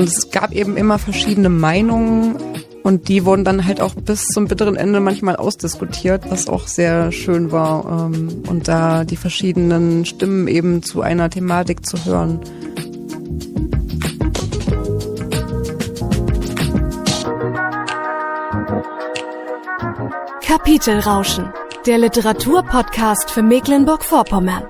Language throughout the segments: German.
Und es gab eben immer verschiedene Meinungen und die wurden dann halt auch bis zum bitteren Ende manchmal ausdiskutiert, was auch sehr schön war. Und da die verschiedenen Stimmen eben zu einer Thematik zu hören. Kapitelrauschen, der Literaturpodcast für Mecklenburg-Vorpommern.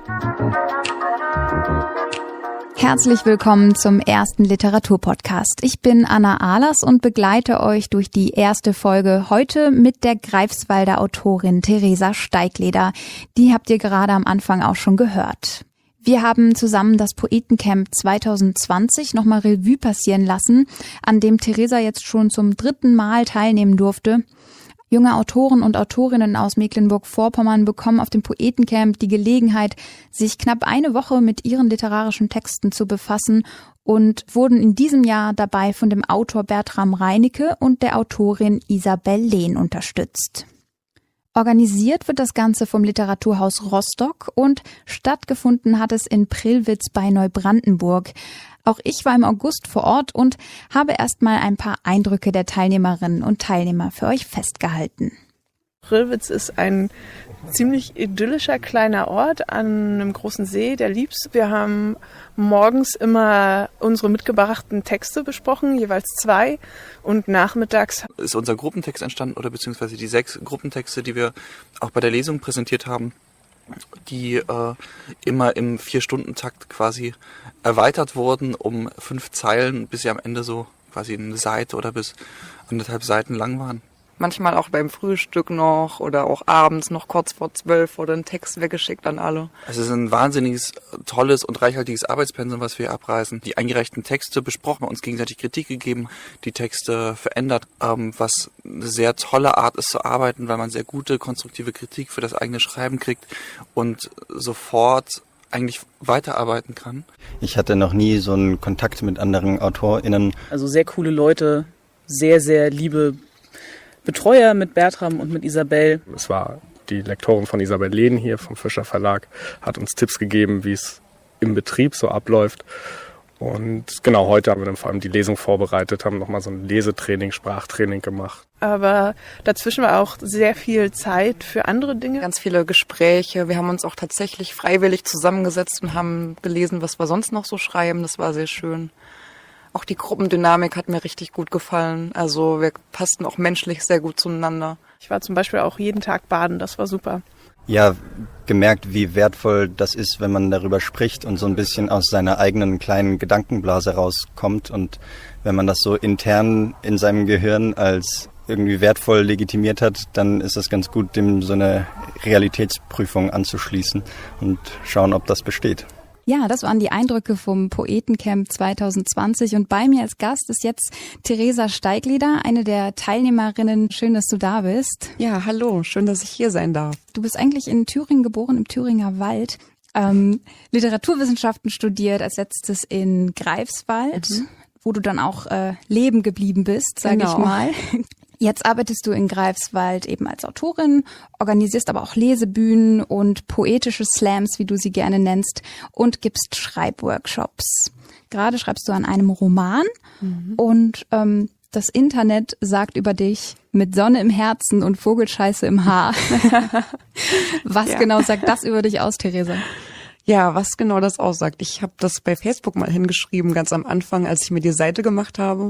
Herzlich willkommen zum ersten Literaturpodcast. Ich bin Anna Ahlers und begleite euch durch die erste Folge heute mit der Greifswalder Autorin Theresa Steigleder. Die habt ihr gerade am Anfang auch schon gehört. Wir haben zusammen das Poetencamp 2020 nochmal Revue passieren lassen, an dem Theresa jetzt schon zum 3. Mal teilnehmen durfte. Junge Autoren und Autorinnen aus Mecklenburg-Vorpommern bekommen auf dem Poetencamp die Gelegenheit, sich knapp eine Woche mit ihren literarischen Texten zu befassen und wurden in diesem Jahr dabei von dem Autor Bertram Reinecke und der Autorin Isabel Lehn unterstützt. Organisiert wird das Ganze vom Literaturhaus Rostock und stattgefunden hat es in Prillwitz bei Neubrandenburg. Auch ich war im August vor Ort und habe erstmal ein paar Eindrücke der Teilnehmerinnen und Teilnehmer für euch festgehalten. Prillwitz ist ein ziemlich idyllischer kleiner Ort an einem großen See, der Liebs. Wir haben morgens immer unsere mitgebrachten Texte besprochen, jeweils 2. Und nachmittags ist unser Gruppentext entstanden oder beziehungsweise die 6 Gruppentexte, die wir auch bei der Lesung präsentiert haben, die immer im 4-Stunden-Takt quasi erweitert wurden um 5 Zeilen, bis sie am Ende so quasi eine Seite oder bis 1,5 Seiten lang waren. Manchmal auch beim Frühstück noch oder auch abends noch kurz vor 12 wurde ein Text weggeschickt an alle. Es ist ein wahnsinniges, tolles und reichhaltiges Arbeitspensum, was wir hier abreißen. Die eingereichten Texte besprochen, uns gegenseitig Kritik gegeben, die Texte verändert, was eine sehr tolle Art ist zu arbeiten, weil man sehr gute, konstruktive Kritik für das eigene Schreiben kriegt und sofort eigentlich weiterarbeiten kann. Ich hatte noch nie so einen Kontakt mit anderen AutorInnen. Also sehr coole Leute, sehr, sehr liebe Betreuer mit Bertram und mit Isabel. Es war die Lektorin von Isabel Lehn hier vom Fischer Verlag, hat uns Tipps gegeben, wie es im Betrieb so abläuft. Und genau heute haben wir dann vor allem die Lesung vorbereitet, haben nochmal so ein Lesetraining, Sprachtraining gemacht. Aber dazwischen war auch sehr viel Zeit für andere Dinge. Ganz viele Gespräche. Wir haben uns auch tatsächlich freiwillig zusammengesetzt und haben gelesen, was wir sonst noch so schreiben. Das war sehr schön. Auch die Gruppendynamik hat mir richtig gut gefallen. Also wir passten auch menschlich sehr gut zueinander. Ich war zum Beispiel auch jeden Tag baden, das war super. Ja, gemerkt, wie wertvoll das ist, wenn man darüber spricht und so ein bisschen aus seiner eigenen kleinen Gedankenblase rauskommt. Und wenn man das so intern in seinem Gehirn als irgendwie wertvoll legitimiert hat, dann ist es ganz gut, dem so eine Realitätsprüfung anzuschließen und schauen, ob das besteht. Ja, das waren die Eindrücke vom Poetencamp 2020 und bei mir als Gast ist jetzt Theresa Steigleder, eine der Teilnehmerinnen. Schön, dass du da bist. Ja, hallo, schön, dass ich hier sein darf. Du bist eigentlich in Thüringen geboren, im Thüringer Wald, Literaturwissenschaften studiert, als letztes in Greifswald, wo du dann auch leben geblieben bist, sage ich mal. Jetzt arbeitest du in Greifswald eben als Autorin, organisierst aber auch Lesebühnen und poetische Slams, wie du sie gerne nennst, und gibst Schreibworkshops. Gerade schreibst du an einem Roman und das Internet sagt über dich mit Sonne im Herzen und Vogelscheiße im Haar. Was genau sagt das über dich aus, Theresa? Ja, was genau das aussagt. Ich habe das bei Facebook mal hingeschrieben, ganz am Anfang, als ich mir die Seite gemacht habe.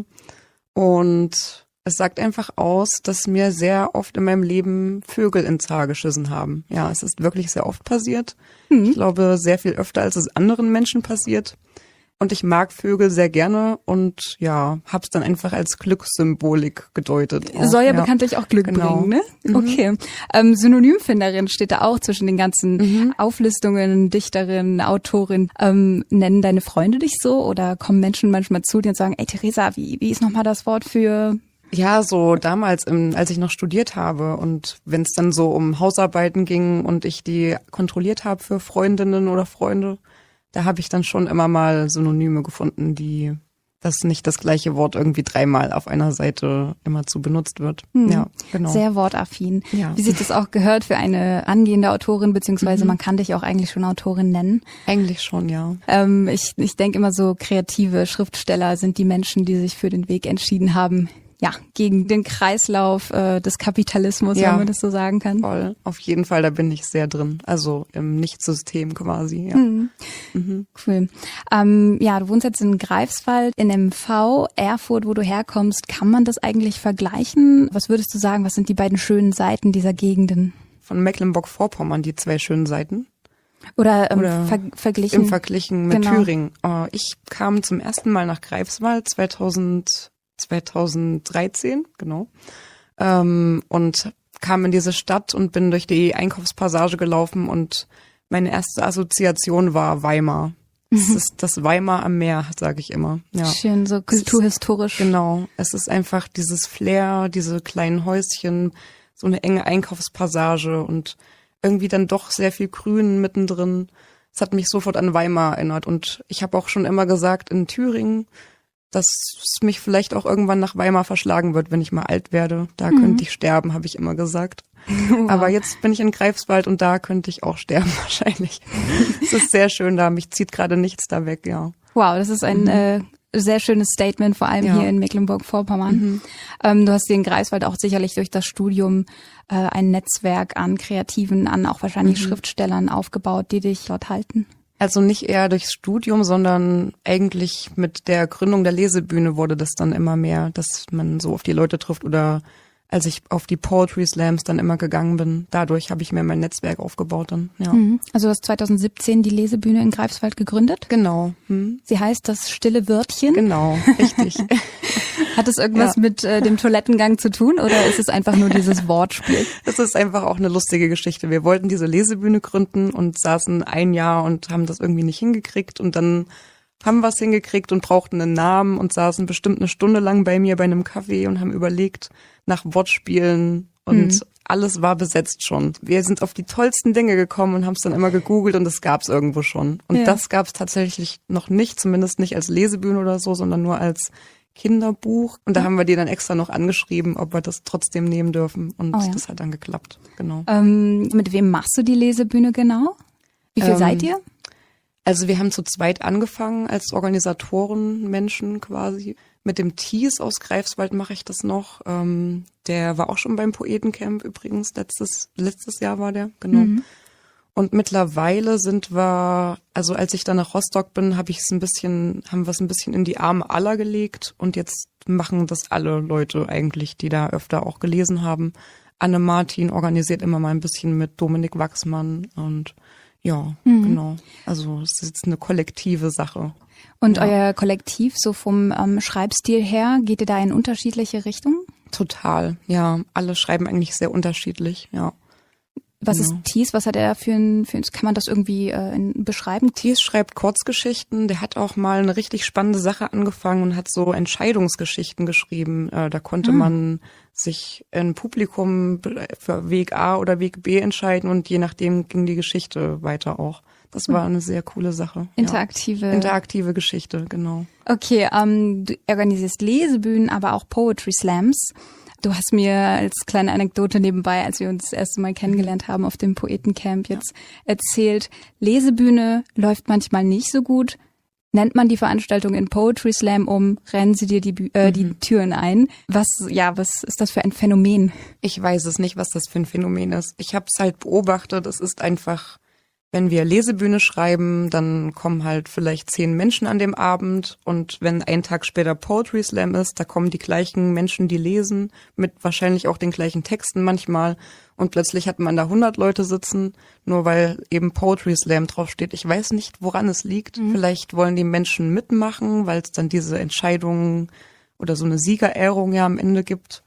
Und es sagt einfach aus, dass mir sehr oft in meinem Leben Vögel ins Haar geschissen haben. Ja, es ist wirklich sehr oft passiert. Ich glaube, sehr viel öfter, als es anderen Menschen passiert. Und ich mag Vögel sehr gerne und ja, hab's dann einfach als Glückssymbolik gedeutet. Soll ja bekanntlich auch Glück bringen, ne? Okay. Synonymfinderin steht da auch zwischen den ganzen Auflistungen, Dichterin, Autorin. Nennen deine Freunde dich so oder kommen Menschen manchmal zu dir und sagen, ey Theresa, wie ist nochmal das Wort für... Ja, so damals, als ich noch studiert habe und wenn es dann so um Hausarbeiten ging und ich die kontrolliert habe für Freundinnen oder Freunde, da habe ich dann schon immer mal Synonyme gefunden, die dass nicht das gleiche Wort irgendwie 3-mal auf einer Seite immer zu benutzt wird. Ja, genau. Sehr wortaffin. Ja. Wie sich das auch gehört für eine angehende Autorin, beziehungsweise man kann dich auch eigentlich schon Autorin nennen. Eigentlich schon, ja. Ich denke immer so, kreative Schriftsteller sind die Menschen, die sich für den Weg entschieden haben, ja, gegen den Kreislauf des Kapitalismus, wenn man das so sagen kann. Voll. Auf jeden Fall, da bin ich sehr drin. Also im Nichtsystem quasi, ja. Cool. Ja, du wohnst jetzt in Greifswald, in MV, Erfurt, wo du herkommst. Kann man das eigentlich vergleichen? Was würdest du sagen, was sind die beiden schönen Seiten dieser Gegenden? Von Mecklenburg-Vorpommern, die 2 schönen Seiten. Oder verglichen? Im Verglichen mit Thüringen. Ich kam zum ersten Mal nach Greifswald 2013, genau. Und kam in diese Stadt und bin durch die Einkaufspassage gelaufen und meine erste Assoziation war Weimar. Es ist das Weimar am Meer, sage ich immer. Ja. Schön, so kulturhistorisch. Genau. Es ist einfach dieses Flair, diese kleinen Häuschen, so eine enge Einkaufspassage und irgendwie dann doch sehr viel Grün mittendrin. Es hat mich sofort an Weimar erinnert und ich habe auch schon immer gesagt, in Thüringen, dass es mich vielleicht auch irgendwann nach Weimar verschlagen wird, wenn ich mal alt werde. Da könnte ich sterben, habe ich immer gesagt. Wow. Aber jetzt bin ich in Greifswald und da könnte ich auch sterben wahrscheinlich. Es ist sehr schön da, mich zieht gerade nichts da weg, ja. Wow, das ist ein sehr schönes Statement, vor allem hier in Mecklenburg-Vorpommern. Du hast dir in Greifswald auch sicherlich durch das Studium ein Netzwerk an Kreativen, an auch wahrscheinlich Schriftstellern aufgebaut, die dich dort halten. Also nicht eher durchs Studium, sondern eigentlich mit der Gründung der Lesebühne wurde das dann immer mehr, dass man so auf die Leute trifft oder als ich auf die Poetry Slams dann immer gegangen bin. Dadurch habe ich mir mein Netzwerk aufgebaut dann, ja. Also du hast 2017 die Lesebühne in Greifswald gegründet? Genau. Sie heißt das Stille Wörtchen? Genau, richtig. Hat es irgendwas mit dem Toilettengang zu tun oder ist es einfach nur dieses Wortspiel? Es ist einfach auch eine lustige Geschichte. Wir wollten diese Lesebühne gründen und saßen 1 Jahr und haben das irgendwie nicht hingekriegt und dann haben wir es hingekriegt und brauchten einen Namen und saßen bestimmt 1 Stunde lang bei mir bei einem Café und haben überlegt nach Wortspielen und alles war besetzt schon. Wir sind auf die tollsten Dinge gekommen und haben es dann immer gegoogelt und das gab es irgendwo schon. Und das gab es tatsächlich noch nicht, zumindest nicht als Lesebühne oder so, sondern nur als Kinderbuch. Und da haben wir die dann extra noch angeschrieben, ob wir das trotzdem nehmen dürfen. Und das hat dann geklappt, genau. Mit wem machst du die Lesebühne genau? Wie viel seid ihr? Also wir haben zu zweit angefangen als Organisatoren, Menschen quasi. Mit dem Thies aus Greifswald mache ich das noch. Der war auch schon beim Poetencamp übrigens. Letztes Jahr war der, genau. Und mittlerweile sind wir, also als ich dann nach Rostock bin, haben wir es ein bisschen in die Arme aller gelegt. Und jetzt machen das alle Leute eigentlich, die da öfter auch gelesen haben. Anne Martin organisiert immer mal ein bisschen mit, Dominik Wachsmann und ja, genau. Also es ist jetzt eine kollektive Sache. Und euer Kollektiv, so vom Schreibstil her, geht ihr da in unterschiedliche Richtungen? Total, ja. Alle schreiben eigentlich sehr unterschiedlich, ja. Was ist Thies? Was hat er für ein kann man das irgendwie beschreiben? Thies schreibt Kurzgeschichten. Der hat auch mal eine richtig spannende Sache angefangen und hat so Entscheidungsgeschichten geschrieben. Da konnte man sich ein Publikum für Weg A oder Weg B entscheiden und je nachdem ging die Geschichte weiter auch. Das war eine sehr coole Sache. Interaktive Geschichte, genau. Okay, du organisierst Lesebühnen, aber auch Poetry Slams. Du hast mir als kleine Anekdote nebenbei, als wir uns das erste Mal kennengelernt haben auf dem Poetencamp jetzt erzählt, Lesebühne läuft manchmal nicht so gut. Nennt man die Veranstaltung in Poetry Slam um, rennen sie dir die Türen ein. Was ist das für ein Phänomen? Ich weiß es nicht, was das für ein Phänomen ist. Ich habe es halt beobachtet, es ist einfach, wenn wir Lesebühne schreiben, dann kommen halt vielleicht 10 Menschen an dem Abend und wenn einen Tag später Poetry Slam ist, da kommen die gleichen Menschen, die lesen, mit wahrscheinlich auch den gleichen Texten manchmal und plötzlich hat man da 100 Leute sitzen, nur weil eben Poetry Slam draufsteht. Ich weiß nicht, woran es liegt. Vielleicht wollen die Menschen mitmachen, weil es dann diese Entscheidungen oder so eine Siegerehrung ja am Ende gibt.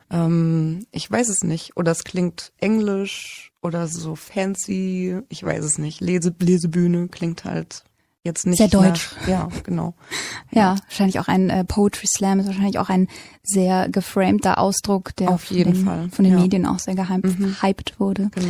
Ich weiß es nicht. Oder es klingt englisch oder so fancy. Ich weiß es nicht. Lesebühne klingt halt jetzt nicht sehr deutsch. Ja, genau. Ja, wahrscheinlich auch ein Poetry Slam ist wahrscheinlich auch ein sehr geframter Ausdruck, der auf jeden Fall von den Medien auch sehr gehypt wurde. Genau.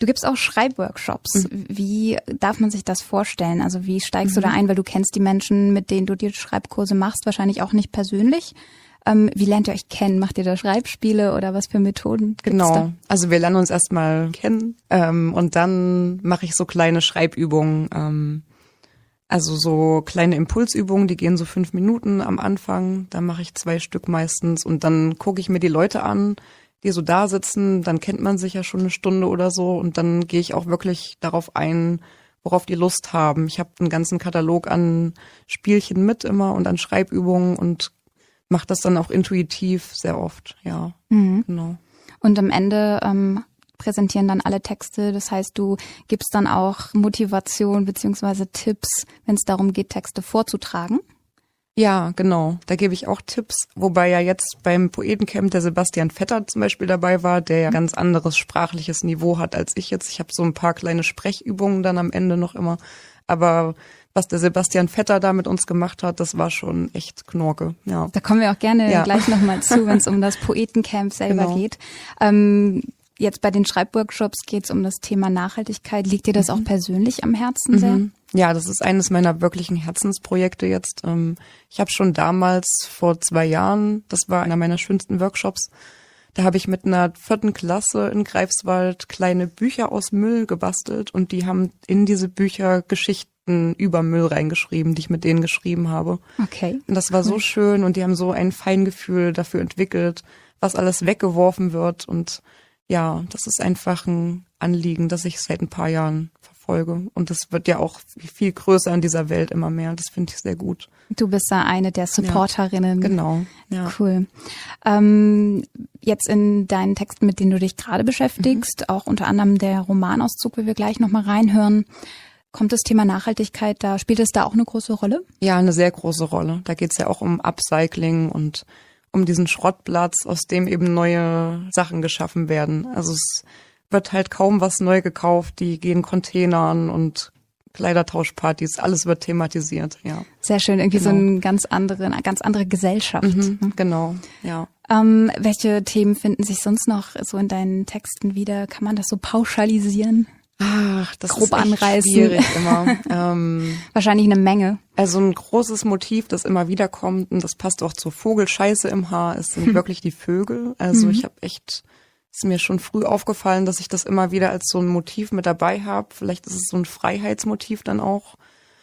Du gibst auch Schreibworkshops. Wie darf man sich das vorstellen? Also wie steigst du da ein? Weil du kennst die Menschen, mit denen du die Schreibkurse machst, wahrscheinlich auch nicht persönlich. Wie lernt ihr euch kennen? Macht ihr da Schreibspiele oder was für Methoden gibt's da? Also wir lernen uns erstmal kennen und dann mache ich so kleine Schreibübungen. Also so kleine Impulsübungen, die gehen so 5 Minuten am Anfang. Da mache ich 2 Stück meistens und dann gucke ich mir die Leute an, die so da sitzen, dann kennt man sich ja schon 1 Stunde oder so und dann gehe ich auch wirklich darauf ein, worauf die Lust haben. Ich habe einen ganzen Katalog an Spielchen mit immer und an Schreibübungen und mache das dann auch intuitiv sehr oft, ja. Genau. Und am Ende präsentieren dann alle Texte, das heißt, du gibst dann auch Motivation beziehungsweise Tipps, wenn es darum geht, Texte vorzutragen? Ja, genau. Da gebe ich auch Tipps, wobei ja jetzt beim Poetencamp der Sebastian Vetter zum Beispiel dabei war, der ja ganz anderes sprachliches Niveau hat als ich jetzt. Ich habe so ein paar kleine Sprechübungen dann am Ende noch immer. Aber was der Sebastian Vetter da mit uns gemacht hat, das war schon echt Knorke. Ja. Da kommen wir auch gerne gleich nochmal zu, wenn es um das Poetencamp selber geht. Jetzt bei den Schreibworkshops geht es um das Thema Nachhaltigkeit. Liegt dir das auch persönlich am Herzen sehr? Ja, das ist eines meiner wirklichen Herzensprojekte jetzt. Ich habe schon damals vor 2 Jahren, das war einer meiner schönsten Workshops, da habe ich mit einer 4. Klasse in Greifswald kleine Bücher aus Müll gebastelt und die haben in diese Bücher Geschichten über Müll reingeschrieben, die ich mit denen geschrieben habe. Okay. Und das war so schön und die haben so ein Feingefühl dafür entwickelt, was alles weggeworfen wird und ja, das ist einfach ein Anliegen, das ich seit ein paar Jahren verfolge. Und das wird ja auch viel größer in dieser Welt immer mehr. Das finde ich sehr gut. Du bist da eine der Supporterinnen. Ja, genau. Ja. Cool. Jetzt in deinen Texten, mit denen du dich gerade beschäftigst, auch unter anderem der Romanauszug, wie wir gleich nochmal reinhören, kommt das Thema Nachhaltigkeit da, spielt es da auch eine große Rolle? Ja, eine sehr große Rolle. Da geht es ja auch um Upcycling und um diesen Schrottplatz, aus dem eben neue Sachen geschaffen werden. Also es wird halt kaum was neu gekauft, die gehen Containern und Kleidertauschpartys, alles wird thematisiert, ja. Sehr schön, irgendwie so eine ganz andere Gesellschaft. Genau, ja. Welche Themen finden sich sonst noch so in deinen Texten wieder? Kann man das so pauschalisieren? Ach, das grob ist echt anreißen. Schwierig immer. Wahrscheinlich eine Menge. Also ein großes Motiv, das immer wieder kommt, und das passt auch zur Vogelscheiße im Haar, es sind wirklich die Vögel. Also ich habe echt, ist mir schon früh aufgefallen, dass ich das immer wieder als so ein Motiv mit dabei habe. Vielleicht ist es so ein Freiheitsmotiv dann auch.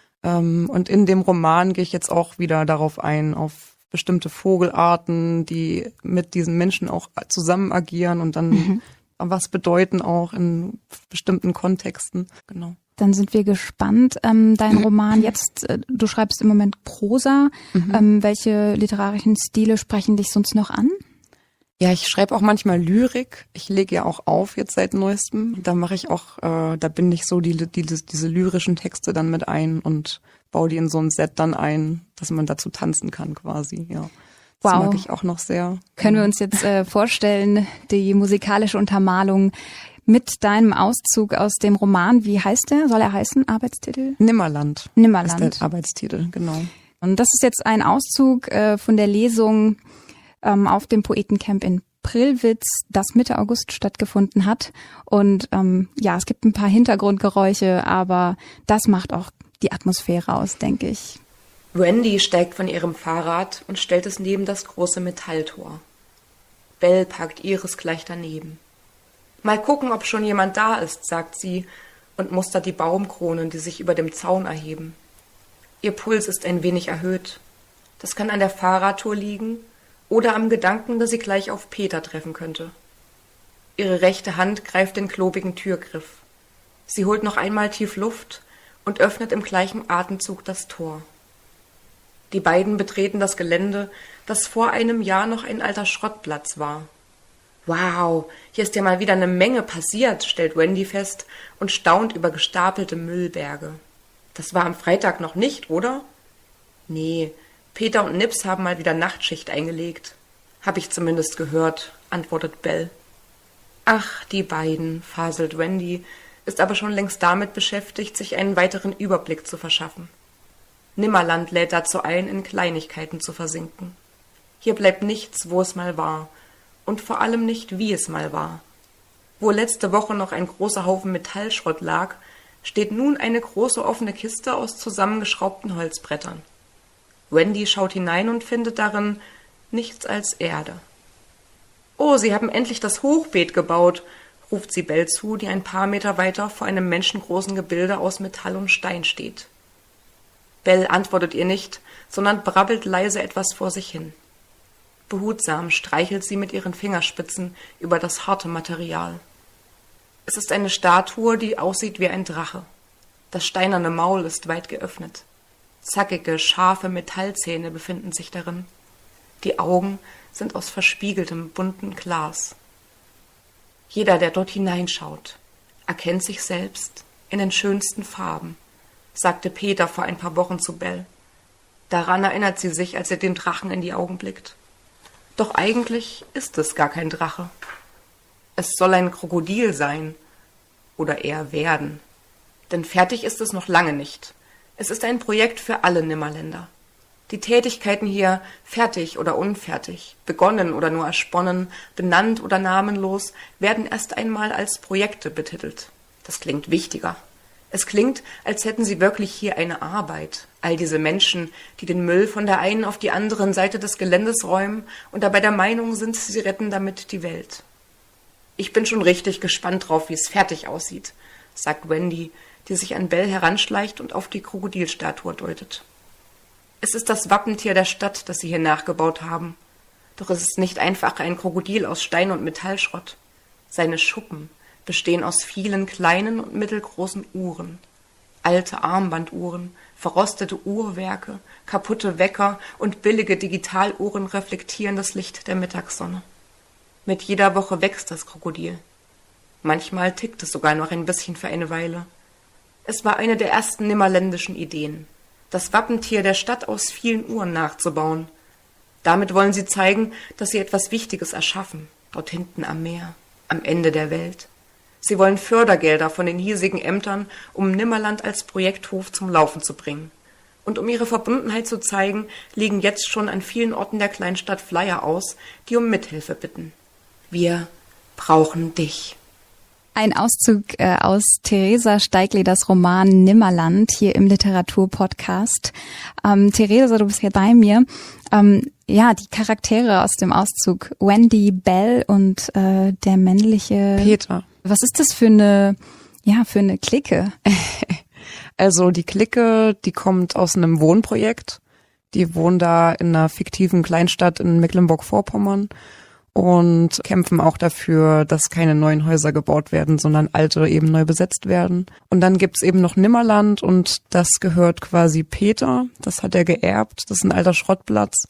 Und in dem Roman gehe ich jetzt auch wieder darauf ein, auf bestimmte Vogelarten, die mit diesen Menschen auch zusammen agieren und dann was bedeuten auch in bestimmten Kontexten. Genau. Dann sind wir gespannt. Dein Roman jetzt, du schreibst im Moment Prosa. Welche literarischen Stile sprechen dich sonst noch an? Ja, ich schreibe auch manchmal Lyrik. Ich lege ja auch auf jetzt seit Neuestem. Da mache ich auch, da binde ich so diese lyrischen Texte dann mit ein und baue die in so ein Set dann ein, dass man dazu tanzen kann quasi, ja. Das mag ich auch noch sehr. Können wir uns jetzt vorstellen, die musikalische Untermalung mit deinem Auszug aus dem Roman. Wie heißt der? Soll er heißen? Arbeitstitel? Nimmerland. Nimmerland. Ist der Arbeitstitel, genau. Und das ist jetzt ein Auszug von der Lesung auf dem Poetencamp in Prillwitz, das Mitte August stattgefunden hat. Und es gibt ein paar Hintergrundgeräusche, aber das macht auch die Atmosphäre aus, denke ich. Wendy steigt von ihrem Fahrrad und stellt es neben das große Metalltor. Belle parkt ihres gleich daneben. Mal gucken, ob schon jemand da ist, sagt sie und mustert die Baumkronen, die sich über dem Zaun erheben. Ihr Puls ist ein wenig erhöht. Das kann an der Fahrradtour liegen oder am Gedanken, dass sie gleich auf Peter treffen könnte. Ihre rechte Hand greift den klobigen Türgriff. Sie holt noch einmal tief Luft und öffnet im gleichen Atemzug das Tor. Die beiden betreten das Gelände, das vor einem Jahr noch ein alter Schrottplatz war. Wow, hier ist ja mal wieder eine Menge passiert, stellt Wendy fest und staunt über gestapelte Müllberge. Das war am Freitag noch nicht, oder? Nee, Peter und Nips haben mal wieder Nachtschicht eingelegt. Hab ich zumindest gehört, antwortet Belle. Ach, die beiden, faselt Wendy, ist aber schon längst damit beschäftigt, sich einen weiteren Überblick zu verschaffen. Nimmerland lädt dazu ein, in Kleinigkeiten zu versinken. Hier bleibt nichts, wo es mal war, und vor allem nicht, wie es mal war. Wo letzte Woche noch ein großer Haufen Metallschrott lag, steht nun eine große offene Kiste aus zusammengeschraubten Holzbrettern. Wendy schaut hinein und findet darin nichts als Erde. »Oh, Sie haben endlich das Hochbeet gebaut«, ruft sie Belle zu, die ein paar Meter weiter vor einem menschengroßen Gebilde aus Metall und Stein steht. Belle antwortet ihr nicht, sondern brabbelt leise etwas vor sich hin. Behutsam streichelt sie mit ihren Fingerspitzen über das harte Material. Es ist eine Statue, die aussieht wie ein Drache. Das steinerne Maul ist weit geöffnet. Zackige, scharfe Metallzähne befinden sich darin. Die Augen sind aus verspiegeltem, bunten Glas. Jeder, der dort hineinschaut, erkennt sich selbst in den schönsten Farben, sagte Peter vor ein paar Wochen zu Belle. Daran erinnert sie sich, als er dem Drachen in die Augen blickt. Doch eigentlich ist es gar kein Drache. Es soll ein Krokodil sein. Oder eher werden. Denn fertig ist es noch lange nicht. Es ist ein Projekt für alle Nimmerländer. Die Tätigkeiten hier, fertig oder unfertig, begonnen oder nur ersponnen, benannt oder namenlos, werden erst einmal als Projekte betitelt. Das klingt wichtiger. Es klingt, als hätten sie wirklich hier eine Arbeit. All diese Menschen, die den Müll von der einen auf die andere Seite des Geländes räumen und dabei der Meinung sind, sie retten damit die Welt. Ich bin schon richtig gespannt drauf, wie es fertig aussieht, sagt Wendy, die sich an Belle heranschleicht und auf die Krokodilstatue deutet. Es ist das Wappentier der Stadt, das sie hier nachgebaut haben. Doch es ist nicht einfach ein Krokodil aus Stein und Metallschrott. Seine Schuppen bestehen aus vielen kleinen und mittelgroßen Uhren. Alte Armbanduhren, verrostete Uhrwerke, kaputte Wecker und billige Digitaluhren reflektieren das Licht der Mittagssonne. Mit jeder Woche wächst das Krokodil. Manchmal tickt es sogar noch ein bisschen für eine Weile. Es war eine der ersten nimmerländischen Ideen, das Wappentier der Stadt aus vielen Uhren nachzubauen. Damit wollen sie zeigen, dass sie etwas Wichtiges erschaffen, dort hinten am Meer, am Ende der Welt. Sie wollen Fördergelder von den hiesigen Ämtern, um Nimmerland als Projekthof zum Laufen zu bringen. Und um ihre Verbundenheit zu zeigen, liegen jetzt schon an vielen Orten der Kleinstadt Flyer aus, die um Mithilfe bitten. Wir brauchen dich. Ein Auszug aus Theresa Steigleders Roman Nimmerland hier im Literaturpodcast. Theresa, du bist hier bei mir. Die Charaktere aus dem Auszug, Wendy, Belle und der männliche Peter. Was ist das für eine Clique? Also die Clique, die kommt aus einem Wohnprojekt. Die wohnen da in einer fiktiven Kleinstadt in Mecklenburg-Vorpommern und kämpfen auch dafür, dass keine neuen Häuser gebaut werden, sondern alte eben neu besetzt werden. Und dann gibt's eben noch Nimmerland und das gehört quasi Peter. Das hat er geerbt. Das ist ein alter Schrottplatz.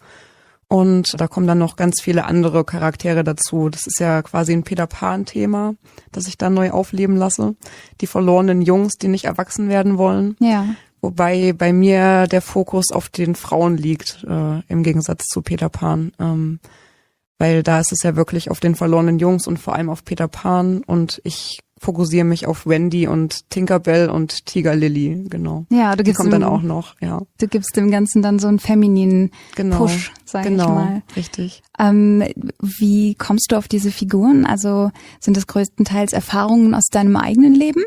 Und da kommen dann noch ganz viele andere Charaktere dazu. Das ist ja quasi ein Peter-Pan-Thema, das ich da neu aufleben lasse. Die verlorenen Jungs, die nicht erwachsen werden wollen. Ja. Wobei bei mir der Fokus auf den Frauen liegt, im Gegensatz zu Peter Pan. Weil da ist es ja wirklich auf den verlorenen Jungs und vor allem auf Peter Pan. Und ich fokussiere mich auf Wendy und Tinkerbell und Tiger Lily, genau. Ja, die kommt dann auch noch, ja. Du gibst dem Ganzen dann so einen femininen Push, sag ich mal. Richtig. Wie kommst du auf diese Figuren? Also sind das größtenteils Erfahrungen aus deinem eigenen Leben?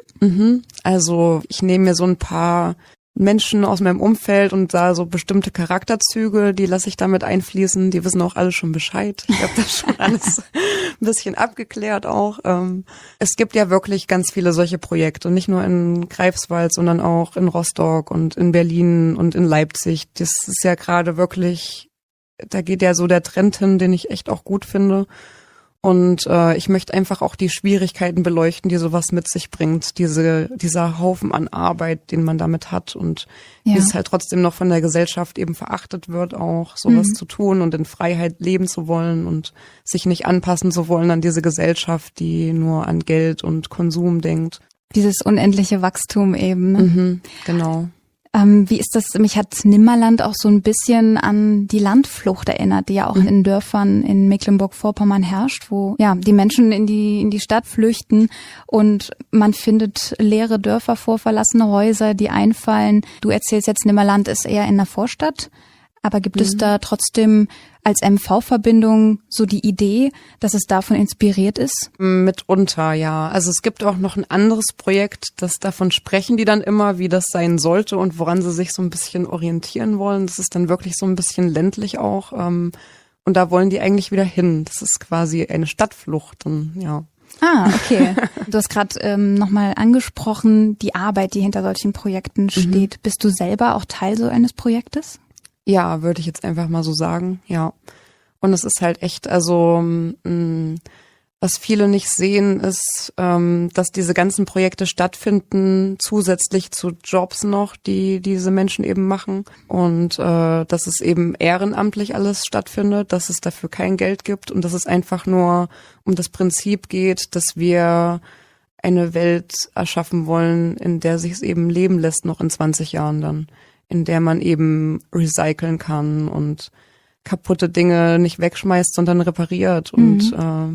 Also ich nehme mir so ein paar Menschen aus meinem Umfeld und da so bestimmte Charakterzüge, die lasse ich damit einfließen. Die wissen auch alle schon Bescheid. Ich habe das schon alles ein bisschen abgeklärt auch. Es gibt ja wirklich ganz viele solche Projekte, nicht nur in Greifswald, sondern auch in Rostock und in Berlin und in Leipzig. Das ist ja gerade wirklich, da geht ja so der Trend hin, den ich echt auch gut finde. Und ich möchte einfach auch die Schwierigkeiten beleuchten, die sowas mit sich bringt, dieser Haufen an Arbeit, den man damit hat und wie es halt trotzdem noch von der Gesellschaft eben verachtet wird, auch sowas zu tun und in Freiheit leben zu wollen und sich nicht anpassen zu wollen an diese Gesellschaft, die nur an Geld und Konsum denkt. Dieses unendliche Wachstum eben. Ne? Genau. Wie ist das? Mich hat Nimmerland auch so ein bisschen an die Landflucht erinnert, die ja auch in Dörfern in Mecklenburg-Vorpommern herrscht, wo die Menschen in die Stadt flüchten und man findet leere Dörfer vor, verlassene Häuser, die einfallen. Du erzählst jetzt, Nimmerland ist eher in der Vorstadt. Aber gibt es da trotzdem als MV-Verbindung so die Idee, dass es davon inspiriert ist? Mitunter, ja. Also es gibt auch noch ein anderes Projekt, das davon sprechen die dann immer, wie das sein sollte und woran sie sich so ein bisschen orientieren wollen. Das ist dann wirklich so ein bisschen ländlich auch. Und da wollen die eigentlich wieder hin. Das ist quasi eine Stadtflucht. Und, ja. Ah, okay. Du hast gerade nochmal angesprochen, die Arbeit, die hinter solchen Projekten steht. Bist du selber auch Teil so eines Projektes? Ja, würde ich jetzt einfach mal so sagen, ja. Und es ist halt echt, also was viele nicht sehen, ist, dass diese ganzen Projekte stattfinden, zusätzlich zu Jobs noch, die diese Menschen eben machen. Und dass es eben ehrenamtlich alles stattfindet, dass es dafür kein Geld gibt und dass es einfach nur um das Prinzip geht, dass wir eine Welt erschaffen wollen, in der sich es eben leben lässt, noch in 20 Jahren dann. In der man eben recyceln kann und kaputte Dinge nicht wegschmeißt, sondern repariert und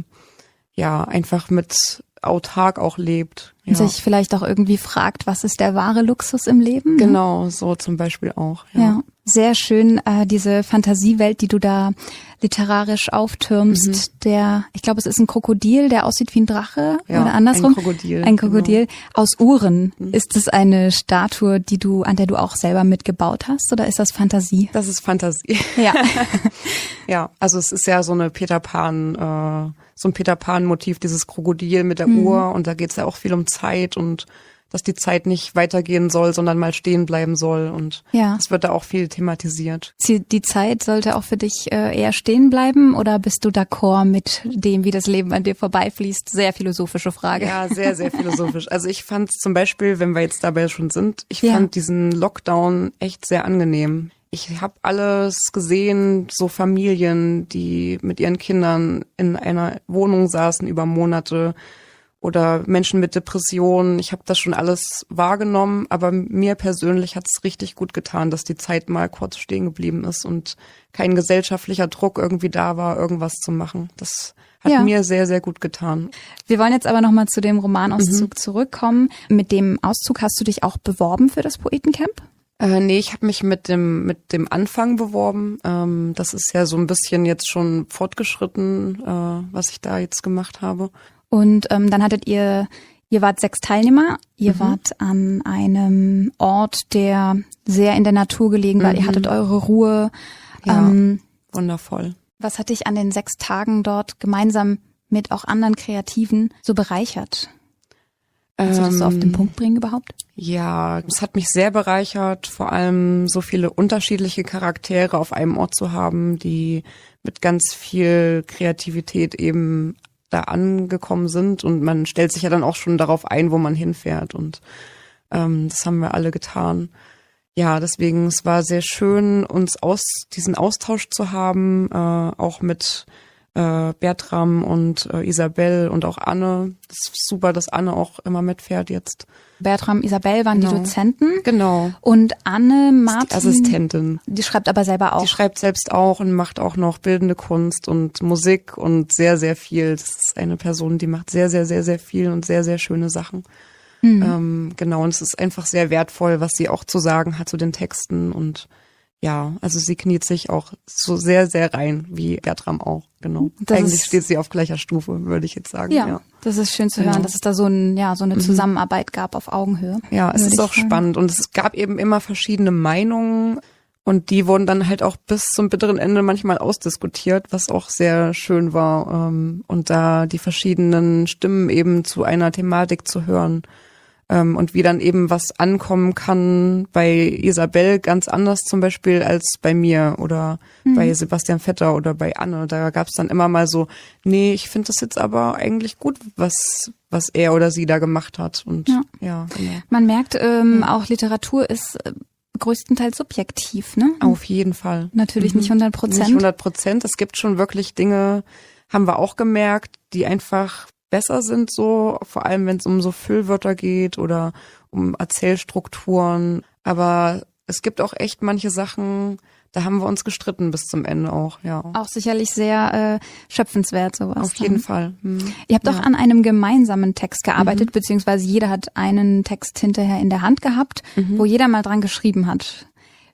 einfach mit autark auch lebt. Ja. Und sich vielleicht auch irgendwie fragt, was ist der wahre Luxus im Leben? Genau, so zum Beispiel auch. Ja. Sehr schön, diese Fantasiewelt, die du da literarisch auftürmst. Ich glaube, es ist ein Krokodil, der aussieht wie ein Drache oder andersrum. Ein Krokodil. Genau. Aus Uhren. Ist es eine Statue, an der du auch selber mitgebaut hast, oder ist das Fantasie? Das ist Fantasie. Ja. Ja, also es ist ja so ein Peter Pan-Motiv, dieses Krokodil mit der Uhr, und da geht es ja auch viel um Zeit und dass die Zeit nicht weitergehen soll, sondern mal stehen bleiben soll, und es wird da auch viel thematisiert. Die Zeit sollte auch für dich eher stehen bleiben, oder bist du d'accord mit dem, wie das Leben an dir vorbeifließt? Sehr philosophische Frage. Ja, sehr, sehr philosophisch. Also ich fand zum Beispiel, wenn wir jetzt dabei schon sind, ich fand diesen Lockdown echt sehr angenehm. Ich habe alles gesehen, so Familien, die mit ihren Kindern in einer Wohnung saßen über Monate, oder Menschen mit Depressionen. Ich habe das schon alles wahrgenommen, aber mir persönlich hat es richtig gut getan, dass die Zeit mal kurz stehen geblieben ist und kein gesellschaftlicher Druck irgendwie da war, irgendwas zu machen. Das hat mir sehr, sehr gut getan. Wir wollen jetzt aber nochmal zu dem Romanauszug zurückkommen. Mit dem Auszug hast du dich auch beworben für das Poetencamp? Nee, ich habe mich mit dem Anfang beworben. Das ist ja so ein bisschen jetzt schon fortgeschritten, was ich da jetzt gemacht habe. Und dann hattet ihr wart 6 Teilnehmer, ihr wart an einem Ort, der sehr in der Natur gelegen war, ihr hattet eure Ruhe. Ja, wundervoll. Was hat dich an den 6 Tagen dort gemeinsam mit auch anderen Kreativen so bereichert? Kannst du das so auf den Punkt bringen überhaupt? Ja, es hat mich sehr bereichert, vor allem so viele unterschiedliche Charaktere auf einem Ort zu haben, die mit ganz viel Kreativität eben da angekommen sind, und man stellt sich ja dann auch schon darauf ein, wo man hinfährt, und das haben wir alle getan. Ja, deswegen, es war sehr schön, diesen Austausch zu haben, auch mit Bertram und Isabel und auch Anne. Das ist super, dass Anne auch immer mitfährt jetzt. Bertram, Isabel waren die Dozenten. Genau. Und Anne, Martin, die Assistentin. Die schreibt aber selber auch. Die schreibt selbst auch und macht auch noch bildende Kunst und Musik und sehr, sehr viel. Das ist eine Person, die macht sehr, sehr, sehr, sehr viel und sehr, sehr schöne Sachen. Genau, und es ist einfach sehr wertvoll, was sie auch zu sagen hat zu den Texten, und ja, also sie kniet sich auch so sehr, sehr rein, wie Bertram auch, genau. Eigentlich steht sie auf gleicher Stufe, würde ich jetzt sagen. Ja, das ist schön zu hören, dass es da so eine Zusammenarbeit gab auf Augenhöhe. Ja, es ist auch spannend, und es gab eben immer verschiedene Meinungen, und die wurden dann halt auch bis zum bitteren Ende manchmal ausdiskutiert, was auch sehr schön war, und da die verschiedenen Stimmen eben zu einer Thematik zu hören. Und wie dann eben was ankommen kann bei Isabel ganz anders zum Beispiel als bei mir oder bei Sebastian Vetter oder bei Anne. Da gab es dann immer mal so, nee, ich finde das jetzt aber eigentlich gut, was er oder sie da gemacht hat. Und ja genau. Man merkt, auch Literatur ist größtenteils subjektiv, ne? Auf jeden Fall. Natürlich nicht 100%. Nicht 100%. Es gibt schon wirklich Dinge, haben wir auch gemerkt, die einfach besser sind, so, vor allem wenn es um so Füllwörter geht oder um Erzählstrukturen. Aber es gibt auch echt manche Sachen, da haben wir uns gestritten bis zum Ende auch, ja. Auch sicherlich sehr schöpfenswert, sowas. Auf jeden Fall. Ihr habt auch an einem gemeinsamen Text gearbeitet, beziehungsweise jeder hat einen Text hinterher in der Hand gehabt, wo jeder mal dran geschrieben hat.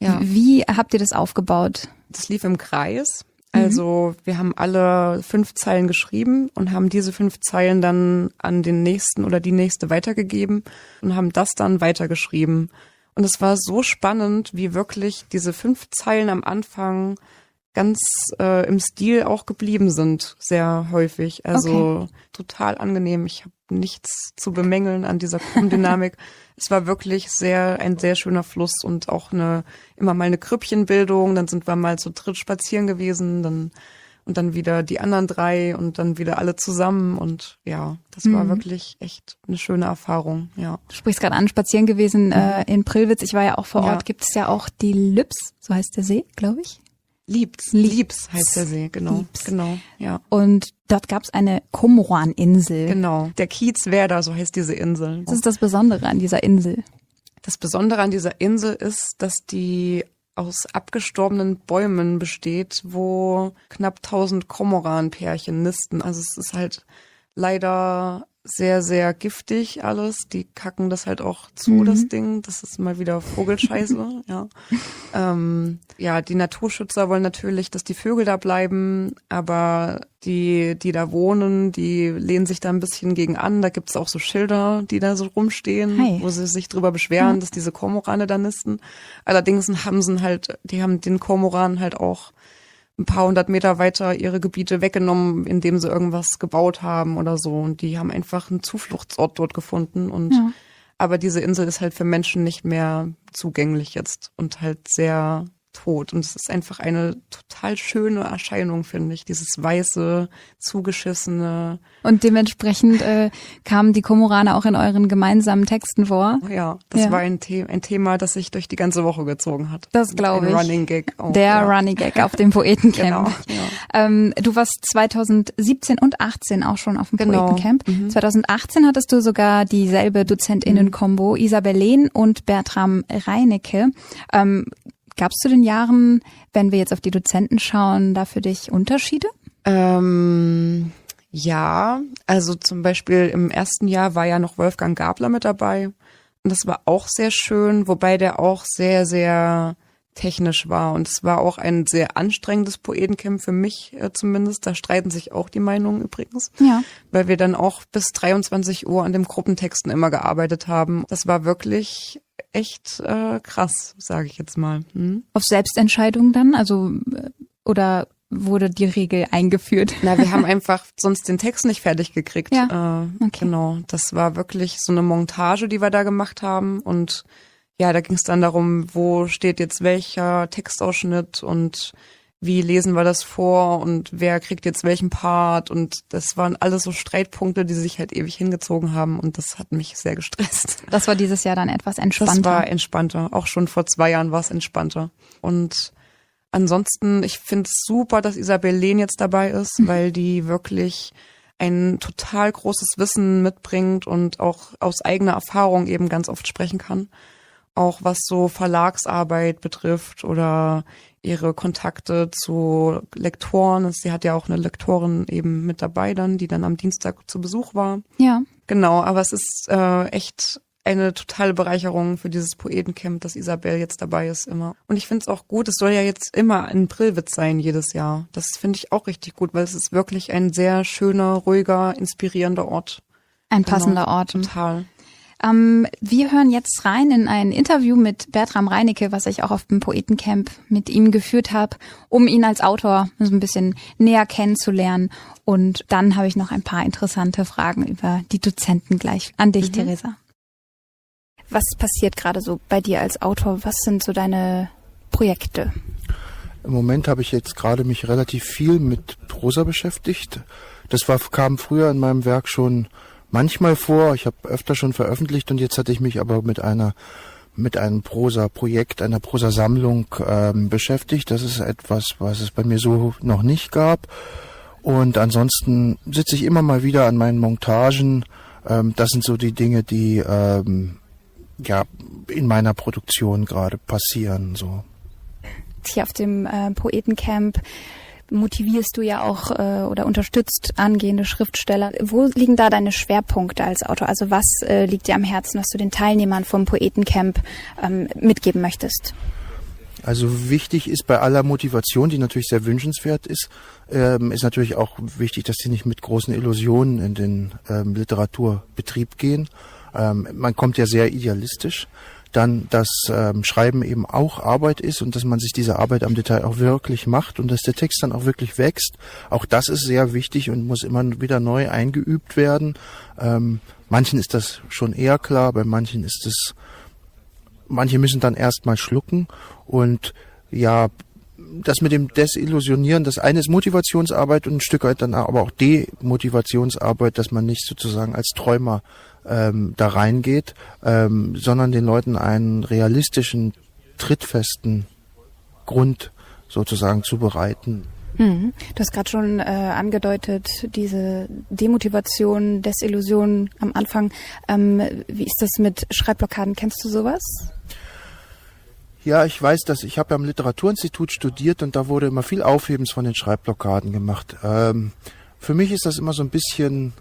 Ja. Wie habt ihr das aufgebaut? Das lief im Kreis. Also wir haben alle 5 Zeilen geschrieben und haben diese 5 Zeilen dann an den nächsten oder die nächste weitergegeben und haben das dann weitergeschrieben. Und es war so spannend, wie wirklich diese 5 Zeilen am Anfang ganz im Stil auch geblieben sind, sehr häufig. Also total angenehm. Ich habe nichts zu bemängeln an dieser Gruppendynamik. Es war wirklich ein sehr schöner Fluss und auch immer mal eine Krüppchenbildung. Dann sind wir mal zu dritt spazieren gewesen, und dann wieder die anderen 3 und dann wieder alle zusammen. Und ja, das war wirklich echt eine schöne Erfahrung, ja. Du sprichst gerade an, spazieren gewesen in Prillwitz. Ich war ja auch vor Ort. Gibt es ja auch die Lips, so heißt der See, glaube ich. Liebs heißt der See, genau. Liebs. Genau, ja. Und dort gab es eine Kormoraninsel. Genau, der Kiez Werder, so heißt diese Insel. Was ist das Besondere an dieser Insel? Das Besondere an dieser Insel ist, dass die aus abgestorbenen Bäumen besteht, wo knapp 1000 Kormoranpärchen nisten. Also es ist halt leider sehr, sehr giftig alles. Die kacken das halt auch zu, das Ding. Das ist mal wieder Vogelscheiße, ja. Ja, die Naturschützer wollen natürlich, dass die Vögel da bleiben, aber die da wohnen, die lehnen sich da ein bisschen gegen an. Da gibt's auch so Schilder, die da so rumstehen, wo sie sich drüber beschweren, dass diese Kormorane da nisten. Allerdings haben den Kormoranen halt auch ein paar 100 Meter weiter ihre Gebiete weggenommen, indem sie irgendwas gebaut haben oder so. Und die haben einfach einen Zufluchtsort dort gefunden. Aber diese Insel ist halt für Menschen nicht mehr zugänglich jetzt und halt sehr tot. Und es ist einfach eine total schöne Erscheinung, finde ich. Dieses weiße, zugeschissene. Und dementsprechend kamen die Kormorane auch in euren gemeinsamen Texten vor. Ja, das war ein Thema, das sich durch die ganze Woche gezogen hat. Das glaube ich. Running Gag auch. Der Running Gag auf dem Poetencamp. Genau, du warst 2017 und 18 auch schon auf dem Poetencamp. 2018 hattest du sogar dieselbe DozentInnen-Kombo, Isabel Lehn und Bertram Reinecke. Gab es zu den Jahren, wenn wir jetzt auf die Dozenten schauen, da für dich Unterschiede? Ja, also zum Beispiel im ersten Jahr war ja noch Wolfgang Gabler mit dabei. Und das war auch sehr schön, wobei der auch sehr, sehr technisch war. Und es war auch ein sehr anstrengendes Poetencamp für mich zumindest. Da streiten sich auch die Meinungen übrigens. Ja. Weil wir dann auch bis 23 Uhr an den Gruppentexten immer gearbeitet haben. Das war wirklich echt krass, sage ich jetzt mal. Auf Selbstentscheidung dann? Also oder wurde die Regel eingeführt? Na, wir haben einfach sonst den Text nicht fertig gekriegt. Ja. Okay. Genau, das war wirklich so eine Montage, die wir da gemacht haben. Und ja, da ging es dann darum, wo steht jetzt welcher Textausschnitt und wie lesen wir das vor und wer kriegt jetzt welchen Part. Und das waren alles so Streitpunkte, die sich halt ewig hingezogen haben. Und das hat mich sehr gestresst. Das war dieses Jahr dann etwas entspannter. Das war entspannter. Auch schon vor 2 Jahren war es entspannter. Und ansonsten, ich finde es super, dass Isabel Lehn jetzt dabei ist, weil die wirklich ein total großes Wissen mitbringt und auch aus eigener Erfahrung eben ganz oft sprechen kann. Auch was so Verlagsarbeit betrifft oder ihre Kontakte zu Lektoren. Sie hat ja auch eine Lektorin eben mit dabei dann, die dann am Dienstag zu Besuch war. Ja. Genau, aber es ist echt eine totale Bereicherung für dieses Poetencamp, dass Isabel jetzt dabei ist immer. Und ich finde es auch gut, es soll ja jetzt immer in Prillwitz sein jedes Jahr. Das finde ich auch richtig gut, weil es ist wirklich ein sehr schöner, ruhiger, inspirierender Ort. Ein passender Ort. Total. Wir hören jetzt rein in ein Interview mit Bertram Reinecke, was ich auch auf dem Poetencamp mit ihm geführt habe, um ihn als Autor so ein bisschen näher kennenzulernen. Und dann habe ich noch ein paar interessante Fragen über die Dozenten gleich an dich, Theresa. Was passiert gerade so bei dir als Autor? Was sind so deine Projekte? Im Moment habe ich jetzt gerade mich relativ viel mit Prosa beschäftigt. Das kam früher in meinem Werk schon manchmal vor. Ich habe öfter schon veröffentlicht und jetzt hatte ich mich aber mit einem Prosa-Projekt, einer Prosasammlung beschäftigt. Das ist etwas, was es bei mir so noch nicht gab. Und ansonsten sitze ich immer mal wieder an meinen Montagen. Das sind so die Dinge, die in meiner Produktion gerade passieren. So. Hier auf dem Poetencamp motivierst du ja auch oder unterstützt angehende Schriftsteller. Wo liegen da deine Schwerpunkte als Autor? Also was liegt dir am Herzen, was du den Teilnehmern vom Poetencamp mitgeben möchtest? Also wichtig ist bei aller Motivation, die natürlich sehr wünschenswert ist natürlich auch wichtig, dass sie nicht mit großen Illusionen in den Literaturbetrieb gehen. Man kommt ja sehr idealistisch. Dann, dass Schreiben eben auch Arbeit ist und dass man sich diese Arbeit am Detail auch wirklich macht und dass der Text dann auch wirklich wächst. Auch das ist sehr wichtig und muss immer wieder neu eingeübt werden. Manchen ist das schon eher klar, bei manchen ist es, manche müssen dann erst mal schlucken und ja, das mit dem Desillusionieren, das eine ist Motivationsarbeit und ein Stück weit dann aber auch Demotivationsarbeit, dass man nicht sozusagen als Träumer da reingeht, sondern den Leuten einen realistischen, trittfesten Grund sozusagen zu bereiten. Du hast gerade schon angedeutet, diese Demotivation, Desillusion am Anfang. Wie ist das mit Schreibblockaden? Kennst du sowas? Ja, ich weiß, ich habe ja am Literaturinstitut studiert und da wurde immer viel Aufhebens von den Schreibblockaden gemacht. Für mich ist das immer so ein bisschen,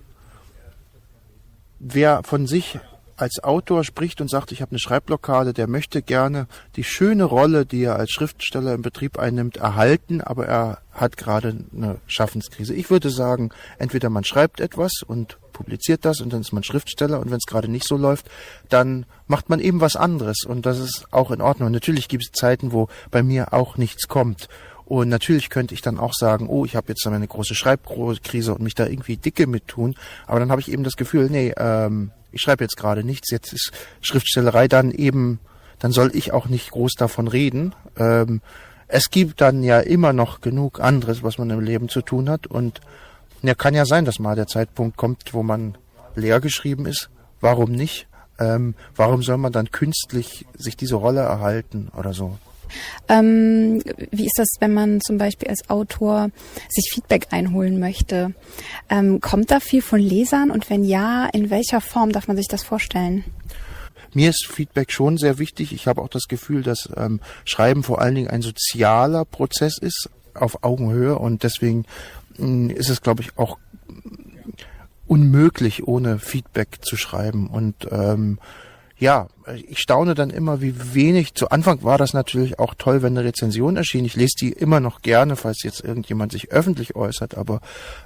wer von sich als Autor spricht und sagt, ich habe eine Schreibblockade, der möchte gerne die schöne Rolle, die er als Schriftsteller im Betrieb einnimmt, erhalten, aber er hat gerade eine Schaffenskrise. Ich würde sagen, entweder man schreibt etwas und publiziert das und dann ist man Schriftsteller und wenn es gerade nicht so läuft, dann macht man eben was anderes und das ist auch in Ordnung. Und natürlich gibt es Zeiten, wo bei mir auch nichts kommt. Und natürlich könnte ich dann auch sagen, oh, ich habe jetzt eine große Schreibkrise und mich da irgendwie dicke mit tun. Aber dann habe ich eben das Gefühl, nee, ich schreibe jetzt gerade nichts. Jetzt ist Schriftstellerei dann soll ich auch nicht groß davon reden. Es gibt dann ja immer noch genug anderes, was man im Leben zu tun hat. Und ja, kann ja sein, dass mal der Zeitpunkt kommt, wo man leer geschrieben ist. Warum nicht? Warum soll man dann künstlich sich diese Rolle erhalten oder so? Wie ist das, wenn man zum Beispiel als Autor sich Feedback einholen möchte? Kommt da viel von Lesern und wenn ja, in welcher Form darf man sich das vorstellen? Mir ist Feedback schon sehr wichtig. Ich habe auch das Gefühl, dass Schreiben vor allen Dingen ein sozialer Prozess ist, auf Augenhöhe und deswegen ist es, glaube ich, auch unmöglich, ohne Feedback zu schreiben und ja, ich staune dann immer, wie wenig. Zu Anfang war das natürlich auch toll, wenn eine Rezension erschien. Ich lese die immer noch gerne, falls jetzt irgendjemand sich öffentlich äußert, aber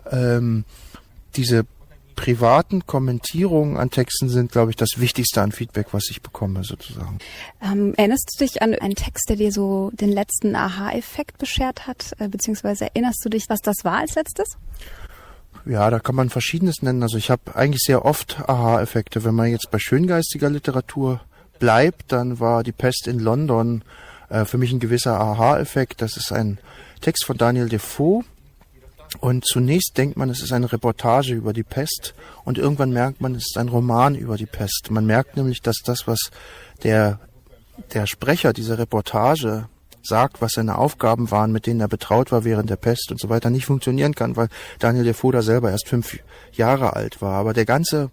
diese privaten Kommentierungen an Texten sind, glaube ich, das Wichtigste an Feedback, was ich bekomme, sozusagen. Erinnerst du dich an einen Text, der dir so den letzten Aha-Effekt beschert hat, beziehungsweise erinnerst du dich, was das war als letztes? Ja, da kann man Verschiedenes nennen. Also ich habe eigentlich sehr oft Aha-Effekte. Wenn man jetzt bei schöngeistiger Literatur bleibt, dann war Die Pest in London für mich ein gewisser Aha-Effekt. Das ist ein Text von Daniel Defoe. Und zunächst denkt man, es ist eine Reportage über die Pest. Und irgendwann merkt man, es ist ein Roman über die Pest. Man merkt nämlich, dass das, was der Sprecher dieser Reportage sagt, was seine Aufgaben waren, mit denen er betraut war während der Pest und so weiter, nicht funktionieren kann, weil Daniel Defoe da selber erst 5 Jahre alt war. Aber der ganze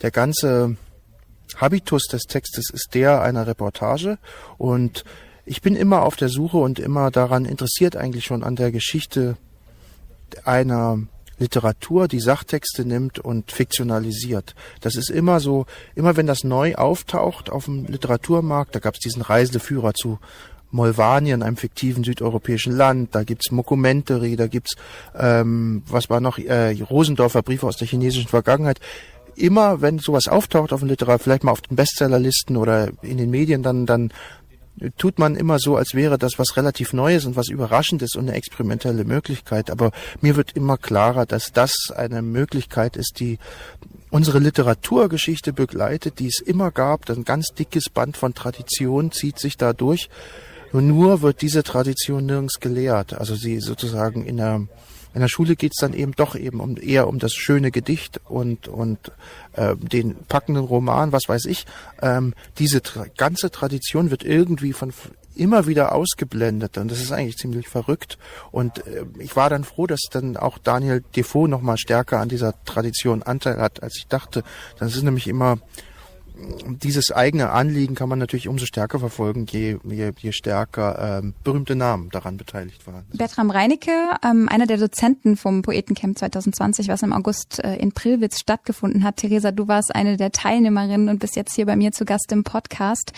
Habitus des Textes ist der einer Reportage und ich bin immer auf der Suche und immer daran interessiert eigentlich schon an der Geschichte einer Literatur, die Sachtexte nimmt und fiktionalisiert. Das ist immer so, immer wenn das neu auftaucht auf dem Literaturmarkt, da gab es diesen Reiseführer zu Molvanien, einem fiktiven südeuropäischen Land, da gibt's Mockumentary, da gibt's, was war noch, Rosendorfer Briefe aus der chinesischen Vergangenheit. Immer, wenn sowas auftaucht auf dem Literatur, vielleicht mal auf den Bestsellerlisten oder in den Medien, dann tut man immer so, als wäre das was relativ Neues und was Überraschendes und eine experimentelle Möglichkeit. Aber mir wird immer klarer, dass das eine Möglichkeit ist, die unsere Literaturgeschichte begleitet, die es immer gab. Ein ganz dickes Band von Tradition zieht sich da durch. Nur wird diese Tradition nirgends gelehrt. Also sie sozusagen in der Schule geht's dann eben doch eben eher um das schöne Gedicht und den packenden Roman, was weiß ich. Diese ganze Tradition wird irgendwie immer wieder ausgeblendet und das ist eigentlich ziemlich verrückt. Und ich war dann froh, dass dann auch Daniel Defoe noch mal stärker an dieser Tradition Anteil hat, als ich dachte. Das ist nämlich immer dieses eigene Anliegen kann man natürlich umso stärker verfolgen, je stärker berühmte Namen daran beteiligt waren. Bertram Reinecke, einer der Dozenten vom Poetencamp 2020, was im August in Prillwitz stattgefunden hat. Theresa, du warst eine der Teilnehmerinnen und bist jetzt hier bei mir zu Gast im Podcast.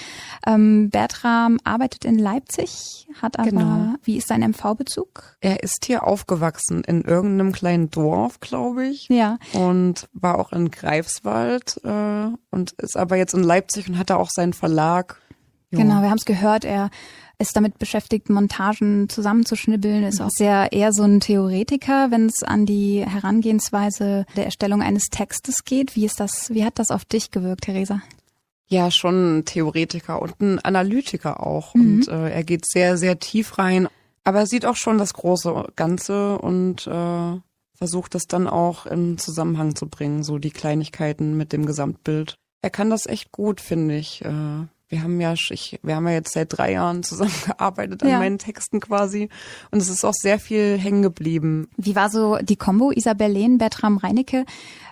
Bertram arbeitet in Leipzig, hat aber, genau. Wie ist sein MV-Bezug? Er ist hier aufgewachsen in irgendeinem kleinen Dorf, glaube ich. Ja. Und war auch in Greifswald und ist aber jetzt in Leipzig und hat da auch seinen Verlag. Jo. Genau, wir haben es gehört, er ist damit beschäftigt, Montagen zusammenzuschnibbeln, ist auch eher so ein Theoretiker, wenn es an die Herangehensweise der Erstellung eines Textes geht. Wie hat das auf dich gewirkt, Theresa? Ja, schon ein Theoretiker und ein Analytiker auch. Und er geht sehr, sehr tief rein. Aber er sieht auch schon das große Ganze und versucht das dann auch in Zusammenhang zu bringen, so die Kleinigkeiten mit dem Gesamtbild. Er kann das echt gut, finde ich. Wir haben ja jetzt seit 3 Jahren zusammengearbeitet an meinen Texten quasi. Und es ist auch sehr viel hängen geblieben. Wie war so die Kombo Isabel Lehn, Bertram Reinecke?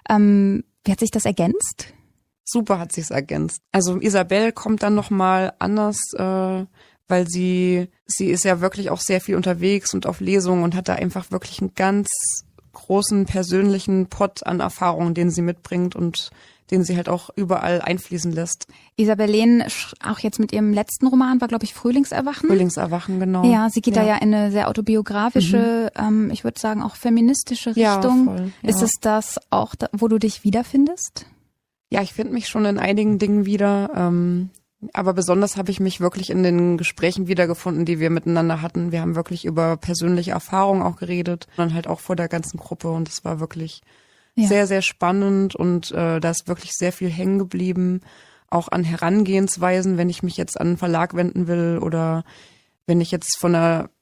Wie hat sich das ergänzt? Super hat sich's ergänzt. Also Isabel kommt dann nochmal anders, weil sie ist ja wirklich auch sehr viel unterwegs und auf Lesungen und hat da einfach wirklich einen ganz großen persönlichen Pott an Erfahrungen, den sie mitbringt und den sie halt auch überall einfließen lässt. Isabel Lehn, auch jetzt mit ihrem letzten Roman, war, glaube ich, Frühlingserwachen. Frühlingserwachen, genau. Ja, sie geht da ja in eine sehr autobiografische, ich würde sagen auch feministische Richtung. Ja, voll, ja. Ist es das auch, wo du dich wiederfindest? Ja, ich finde mich schon in einigen Dingen wieder, aber besonders habe ich mich wirklich in den Gesprächen wiedergefunden, die wir miteinander hatten. Wir haben wirklich über persönliche Erfahrungen auch geredet, dann halt auch vor der ganzen Gruppe und es war wirklich sehr, sehr spannend und da ist wirklich sehr viel hängen geblieben, auch an Herangehensweisen, wenn ich mich jetzt an einen Verlag wenden will oder wenn ich jetzt von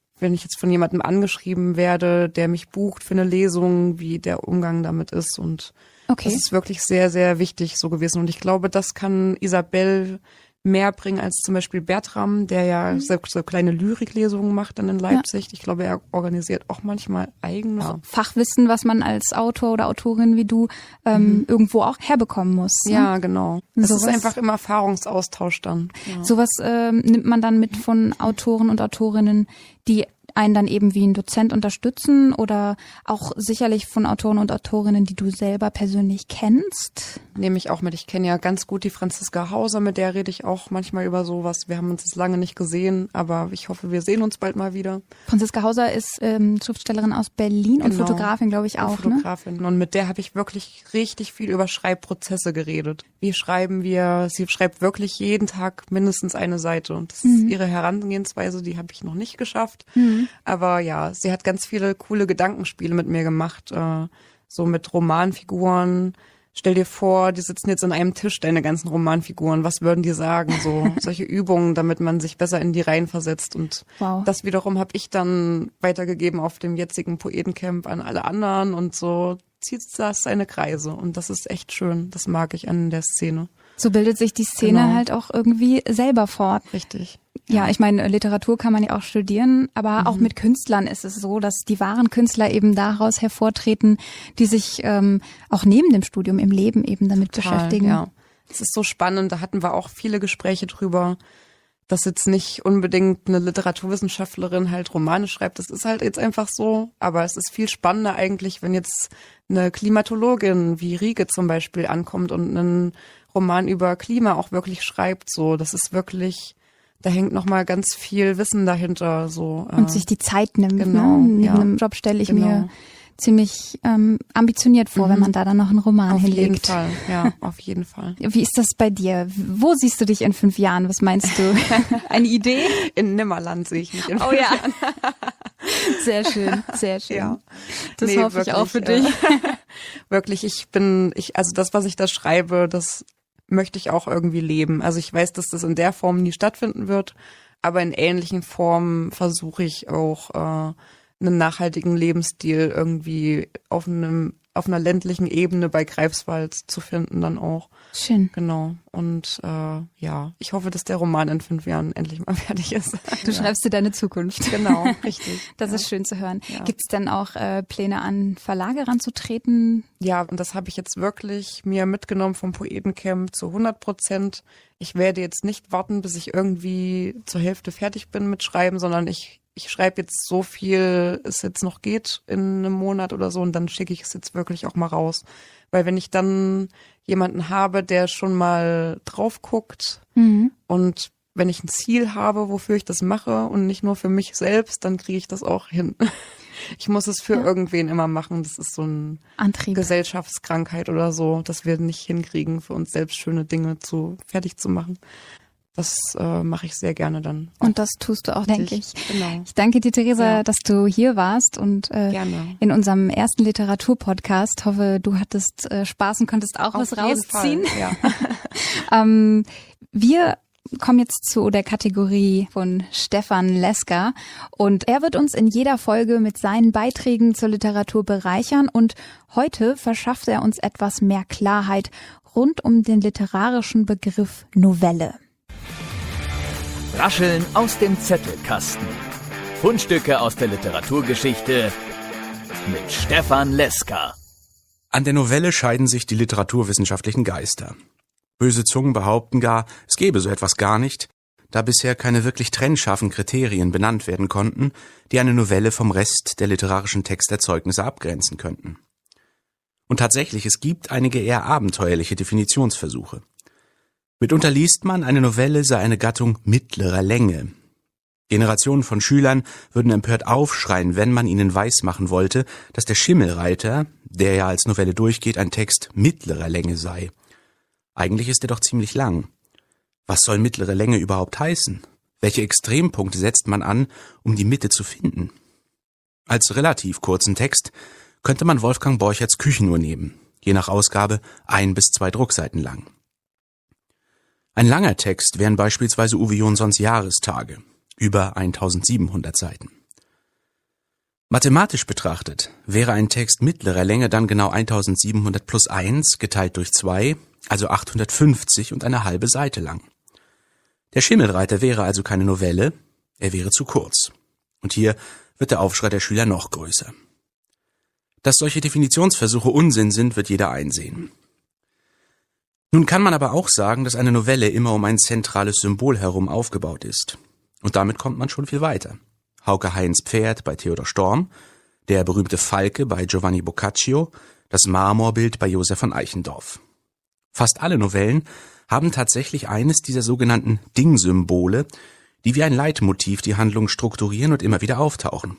jemandem angeschrieben werde, der mich bucht für eine Lesung, wie der Umgang damit ist und das ist wirklich sehr, sehr wichtig so gewesen und ich glaube, das kann Isabel mehr bringen als zum Beispiel Bertram, der ja so kleine Lyriklesungen macht dann in Leipzig. Ja. Ich glaube, er organisiert auch manchmal eigene. Fachwissen, was man als Autor oder Autorin wie du irgendwo auch herbekommen muss. Ne? Ja, genau. Das ist einfach im Erfahrungsaustausch dann. Ja. Sowas nimmt man dann mit von Autoren und Autorinnen, die einen dann eben wie ein Dozent unterstützen oder auch sicherlich von Autoren und Autorinnen, die du selber persönlich kennst? Nehme ich auch mit. Ich kenne ja ganz gut die Franziska Hauser, mit der rede ich auch manchmal über sowas. Wir haben uns jetzt lange nicht gesehen, aber ich hoffe, wir sehen uns bald mal wieder. Franziska Hauser ist Schriftstellerin aus Berlin und Fotografin, glaube ich, auch. Fotografin. Ne? Und mit der habe ich wirklich richtig viel über Schreibprozesse geredet. Wie schreiben wir? Sie schreibt wirklich jeden Tag mindestens eine Seite. Und das ist ihre Herangehensweise, die habe ich noch nicht geschafft. Aber ja, sie hat ganz viele coole Gedankenspiele mit mir gemacht, so mit Romanfiguren. Stell dir vor, die sitzen jetzt an einem Tisch, deine ganzen Romanfiguren. Was würden die sagen? So solche Übungen, damit man sich besser in die Reihen versetzt. Und das wiederum habe ich dann weitergegeben auf dem jetzigen Poetencamp an alle anderen. Und so zieht das seine Kreise. Und das ist echt schön. Das mag ich an der Szene. So bildet sich die Szene halt auch irgendwie selber fort. Richtig. Ja, ich meine, Literatur kann man ja auch studieren, aber auch mit Künstlern ist es so, dass die wahren Künstler eben daraus hervortreten, die sich auch neben dem Studium im Leben eben damit beschäftigen. Ja, es ist so spannend, da hatten wir auch viele Gespräche drüber, dass jetzt nicht unbedingt eine Literaturwissenschaftlerin halt Romane schreibt, das ist halt jetzt einfach so, aber es ist viel spannender eigentlich, wenn jetzt eine Klimatologin wie Rieke zum Beispiel ankommt und einen Roman über Klima auch wirklich schreibt, so, das ist wirklich, da hängt nochmal ganz viel Wissen dahinter, so. Und sich die Zeit nimmt, genau, ne? Neben einem Job stelle ich mir ziemlich ambitioniert vor, wenn man da dann noch einen Roman hinlegt. Auf jeden Fall, ja, auf jeden Fall. Wie ist das bei dir? Wo siehst du dich in 5 Jahren? Was meinst du? Eine Idee? In Nimmerland sehe ich mich in 5 Jahren. Sehr schön, sehr schön. Ja. Das hoffe wirklich, ich auch für dich. Wirklich, also das, was ich da schreibe, das möchte ich auch irgendwie leben. Also ich weiß, dass das in der Form nie stattfinden wird, aber in ähnlichen Formen versuche ich auch einen nachhaltigen Lebensstil irgendwie auf einem auf einer ländlichen Ebene bei Greifswald zu finden dann auch. Schön. Genau. Und ich hoffe, dass der Roman in 5 Jahren endlich mal fertig ist. Du schreibst dir deine Zukunft. Genau, richtig. Das ist schön zu hören. Ja. Gibt es denn auch Pläne, an Verlage ranzutreten? Ja, und das habe ich jetzt wirklich mir mitgenommen vom Poetencamp zu 100%. Ich werde jetzt nicht warten, bis ich irgendwie zur Hälfte fertig bin mit Schreiben, sondern ich schreibe jetzt so viel es jetzt noch geht in einem Monat oder so und dann schicke ich es jetzt wirklich auch mal raus. Weil wenn ich dann jemanden habe, der schon mal drauf guckt und wenn ich ein Ziel habe, wofür ich das mache und nicht nur für mich selbst, dann kriege ich das auch hin. Ich muss es für irgendwen immer machen. Das ist so ein Antrieb. Gesellschaftskrankheit oder so, dass wir nicht hinkriegen, für uns selbst schöne Dinge fertig zu machen. Das mache ich sehr gerne dann. Und das tust du auch, denke ich. Genau. Ich danke dir, Theresa, dass du hier warst und gerne. In unserem ersten Literaturpodcast. Hoffe, du hattest Spaß und konntest auch Auf was rausziehen. Jeden Fall, ja. Wir kommen jetzt zu der Kategorie von Stefan Leska und er wird uns in jeder Folge mit seinen Beiträgen zur Literatur bereichern und heute verschafft er uns etwas mehr Klarheit rund um den literarischen Begriff Novelle. Rascheln aus dem Zettelkasten. Fundstücke aus der Literaturgeschichte mit Stefan Leska. An der Novelle scheiden sich die literaturwissenschaftlichen Geister. Böse Zungen behaupten gar, es gebe so etwas gar nicht, da bisher keine wirklich trennscharfen Kriterien benannt werden konnten, die eine Novelle vom Rest der literarischen Texterzeugnisse abgrenzen könnten. Und tatsächlich, es gibt einige eher abenteuerliche Definitionsversuche. Mitunter liest man, eine Novelle sei eine Gattung mittlerer Länge. Generationen von Schülern würden empört aufschreien, wenn man ihnen weismachen wollte, dass der Schimmelreiter, der ja als Novelle durchgeht, ein Text mittlerer Länge sei. Eigentlich ist er doch ziemlich lang. Was soll mittlere Länge überhaupt heißen? Welche Extrempunkte setzt man an, um die Mitte zu finden? Als relativ kurzen Text könnte man Wolfgang Borcherts Küchenuhr nehmen, je nach Ausgabe 1 bis 2 Druckseiten lang. Ein langer Text wären beispielsweise Uwe Jonsons Jahrestage, über 1700 Seiten. Mathematisch betrachtet wäre ein Text mittlerer Länge dann genau 1700 plus 1 geteilt durch 2, also 850 und eine halbe Seite lang. Der Schimmelreiter wäre also keine Novelle, er wäre zu kurz. Und hier wird der Aufschrei der Schüler noch größer. Dass solche Definitionsversuche Unsinn sind, wird jeder einsehen. Nun kann man aber auch sagen, dass eine Novelle immer um ein zentrales Symbol herum aufgebaut ist. Und damit kommt man schon viel weiter. Hauke Heins Pferd bei Theodor Storm, der berühmte Falke bei Giovanni Boccaccio, das Marmorbild bei Josef von Eichendorff. Fast alle Novellen haben tatsächlich eines dieser sogenannten Dingsymbole, die wie ein Leitmotiv die Handlung strukturieren und immer wieder auftauchen.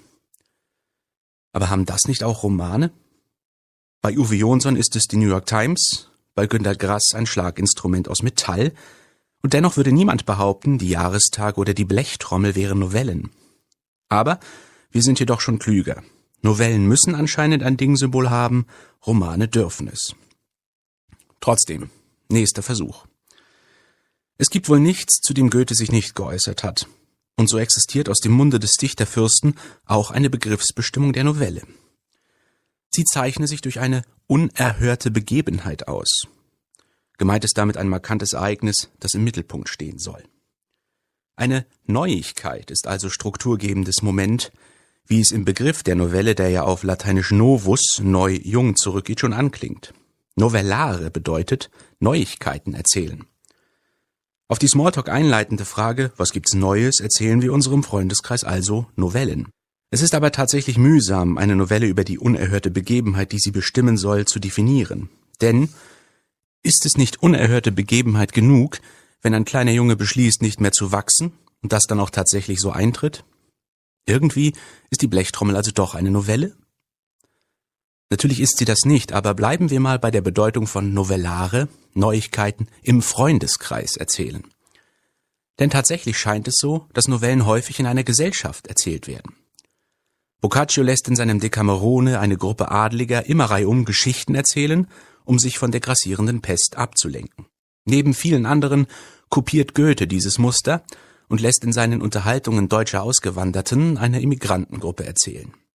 Aber haben das nicht auch Romane? Bei Uwe Jonsson ist es die New York Times, bei Günter Grass ein Schlaginstrument aus Metall, und dennoch würde niemand behaupten, die Jahrestage oder die Blechtrommel wären Novellen. Aber wir sind jedoch schon klüger. Novellen müssen anscheinend ein Dingsymbol haben, Romane dürfen es. Trotzdem, nächster Versuch. Es gibt wohl nichts, zu dem Goethe sich nicht geäußert hat. Und so existiert aus dem Munde des Dichterfürsten auch eine Begriffsbestimmung der Novelle. Sie zeichne sich durch eine unerhörte Begebenheit aus. Gemeint ist damit ein markantes Ereignis, das im Mittelpunkt stehen soll. Eine Neuigkeit ist also strukturgebendes Moment, wie es im Begriff der Novelle, der ja auf lateinisch novus, neu, jung zurückgeht, schon anklingt. Novellare bedeutet Neuigkeiten erzählen. Auf die Smalltalk einleitende Frage, was gibt's Neues, erzählen wir unserem Freundeskreis also Novellen. Es ist aber tatsächlich mühsam, eine Novelle über die unerhörte Begebenheit, die sie bestimmen soll, zu definieren. Denn ist es nicht unerhörte Begebenheit genug, wenn ein kleiner Junge beschließt, nicht mehr zu wachsen und das dann auch tatsächlich so eintritt? Irgendwie ist die Blechtrommel also doch eine Novelle? Natürlich ist sie das nicht, aber bleiben wir mal bei der Bedeutung von Novellare, Neuigkeiten im Freundeskreis erzählen. Denn tatsächlich scheint es so, dass Novellen häufig in einer Gesellschaft erzählt werden. Boccaccio lässt in seinem Decamerone eine Gruppe Adliger immer reihum Geschichten erzählen, um sich von der grassierenden Pest abzulenken. Neben vielen anderen kopiert Goethe dieses Muster und lässt in seinen Unterhaltungen deutscher Ausgewanderten eine Immigrantengruppe erzählen.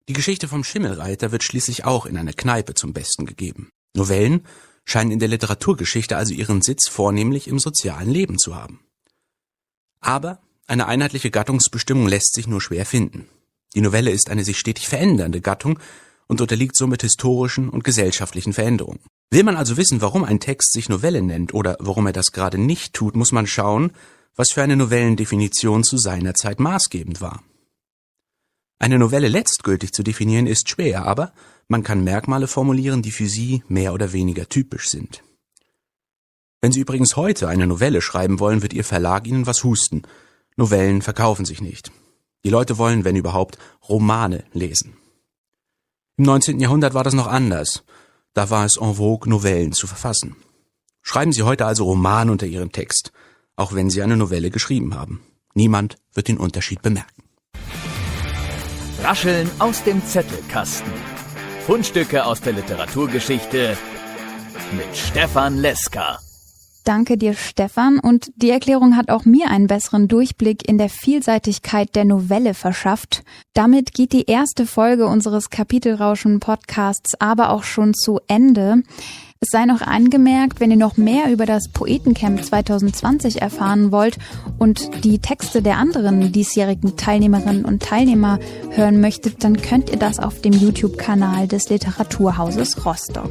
Die Geschichte vom Schimmelreiter wird schließlich auch in einer Kneipe zum Besten gegeben. Novellen scheinen in der Literaturgeschichte also ihren Sitz vornehmlich im sozialen Leben zu haben. Aber eine einheitliche Gattungsbestimmung lässt sich nur schwer finden. Die Novelle ist eine sich stetig verändernde Gattung und unterliegt somit historischen und gesellschaftlichen Veränderungen. Will man also wissen, warum ein Text sich Novelle nennt oder warum er das gerade nicht tut, muss man schauen, was für eine Novellendefinition zu seiner Zeit maßgebend war. Eine Novelle letztgültig zu definieren ist schwer, aber man kann Merkmale formulieren, die für sie mehr oder weniger typisch sind. Wenn Sie übrigens heute eine Novelle schreiben wollen, wird Ihr Verlag Ihnen was husten. Novellen verkaufen sich nicht. Die Leute wollen, wenn überhaupt, Romane lesen. Im 19. Jahrhundert war das noch anders. Da war es en vogue, Novellen zu verfassen. Schreiben Sie heute also Roman unter Ihren Text, auch wenn Sie eine Novelle geschrieben haben. Niemand wird den Unterschied bemerken. Rascheln aus dem Zettelkasten. Fundstücke aus der Literaturgeschichte mit Stefan Leska. Danke dir, Stefan. Und die Erklärung hat auch mir einen besseren Durchblick in der Vielseitigkeit der Novelle verschafft. Damit geht die erste Folge unseres Kapitelrauschen-Podcasts aber auch schon zu Ende. Es sei noch angemerkt, wenn ihr noch mehr über das Poetencamp 2020 erfahren wollt und die Texte der anderen diesjährigen Teilnehmerinnen und Teilnehmer hören möchtet, dann könnt ihr das auf dem YouTube-Kanal des Literaturhauses Rostock.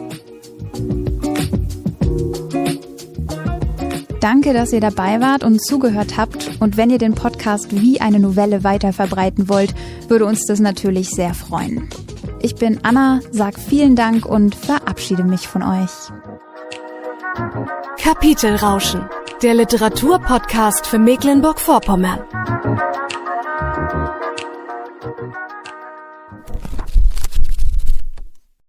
Danke, dass ihr dabei wart und zugehört habt. Und wenn ihr den Podcast wie eine Novelle weiter verbreiten wollt, würde uns das natürlich sehr freuen. Ich bin Anna, sag vielen Dank und verabschiede mich von euch. Kapitelrauschen, der Literaturpodcast für Mecklenburg-Vorpommern.